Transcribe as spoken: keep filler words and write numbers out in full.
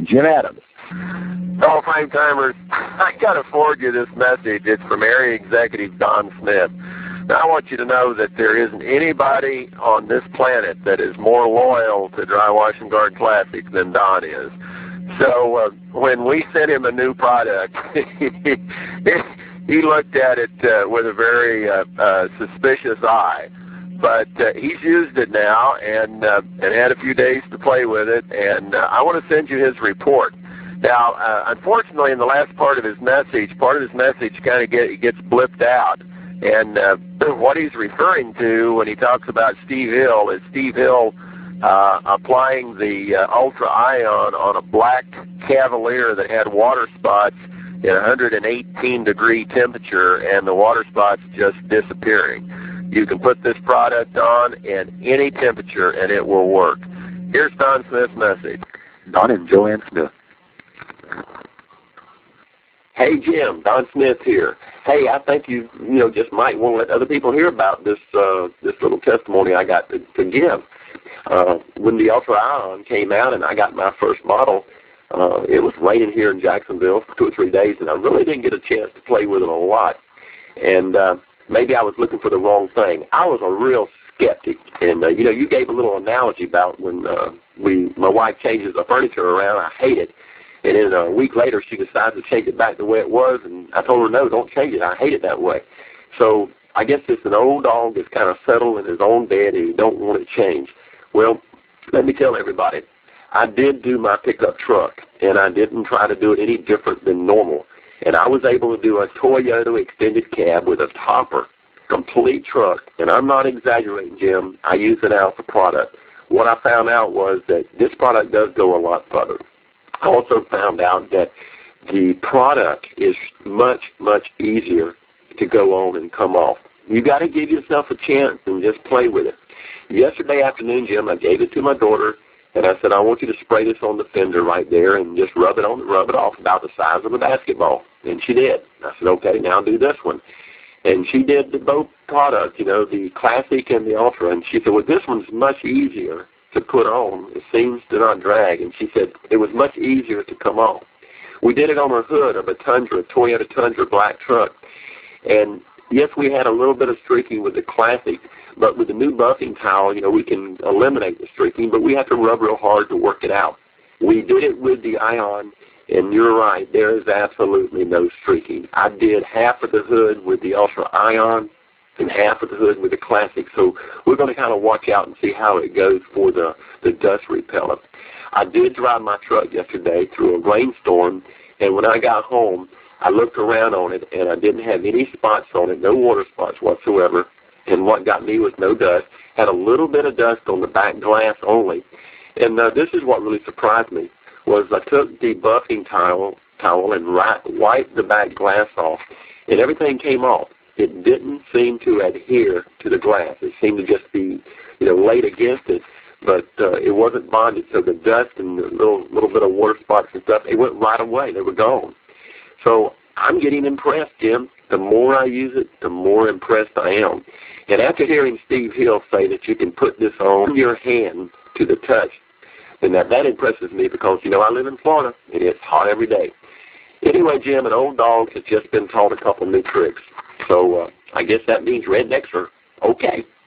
Jim Adams. Oh, Frame Timers, I got to forward you this message. It's from Area Executive Don Smith. Now, I want you to know that there isn't anybody on this planet that is more loyal to Dry Wash and Guard Classic than Don is. So uh, when we sent him a new product, he looked at it uh, with a very uh, uh, suspicious eye. But uh, he's used it now and uh, and had a few days to play with it, and uh, I want to send you his report. Now, uh, unfortunately, in the last part of his message, part of his message kind of get, gets blipped out. And uh, what he's referring to when he talks about Steve Hill is Steve Hill uh, applying the uh, Ultra Ion on a black Cavalier that had water spots at one hundred eighteen degree temperature, and the water spots just disappearing. You can put this product on at any temperature, and it will work. Here's Don Smith's message. Don and Joanne Smith. Hey, Jim, Don Smith here. Hey, I think you you know just might want to let other people hear about this uh, this little testimony I got to, to give. Uh, when the Ultra Ion came out and I got my first model, uh, it was raining here in Jacksonville for two or three days, and I really didn't get a chance to play with it a lot. And uh, maybe I was looking for the wrong thing. I was a real skeptic, and uh, you know, you gave a little analogy about when uh, we my wife changes the furniture around. I hate it. And then a week later, she decides to change it back the way it was, and I told her, no, don't change it. I hate it that way. So I guess it's an old dog that's kind of settled in his own bed, and he don't want it changed. Well, let me tell everybody, I did do my pickup truck, and I didn't try to do it any different than normal. And I was able to do a Toyota extended cab with a topper, complete truck. And I'm not exaggerating, Jim. I use an Alpha product. What I found out was that this product does go a lot further. I also found out that the product is much, much easier to go on and come off. You got to give yourself a chance and just play with it. Yesterday afternoon, Jim, I gave it to my daughter, and I said, I want you to spray this on the fender right there and just rub it on, rub it off about the size of a basketball. And she did. I said, okay, now do this one. And she did the both products, you know, the Classic and the Ultra. And she said, well, this one's much easier to put on. It seems to not drag. And she said it was much easier to come off. We did it on her hood of a Tundra, a Toyota Tundra black truck. And yes, we had a little bit of streaking with the Classic, but with the new buffing towel, you know, we can eliminate the streaking, but we have to rub real hard to work it out. We did it with the Ion, and you're right, there is absolutely no streaking. I did half of the hood with the Ultra Ion and half of the hood with the Classic, so we're going to kind of watch out and see how it goes for the, the dust repellent. I did drive my truck yesterday through a rainstorm, and when I got home, I looked around on it, and I didn't have any spots on it, no water spots whatsoever, and what got me was no dust. Had a little bit of dust on the back glass only, and uh, this is what really surprised me, was I took the buffing towel, towel and wiped the back glass off, and everything came off. It didn't seem to adhere to the glass. It seemed to just be, you know, laid against it, but uh, it wasn't bonded. So the dust and the little little bit of water spots and stuff, it went right away. They were gone. So I'm getting impressed, Jim. The more I use it, the more impressed I am. And after hearing Steve Hill say that you can put this on your hand to the touch, then that, that impresses me because, you know, I live in Florida, and it's hot every day. Anyway, Jim, an old dog has just been taught a couple new tricks. So uh, I guess that means rednecks are okay.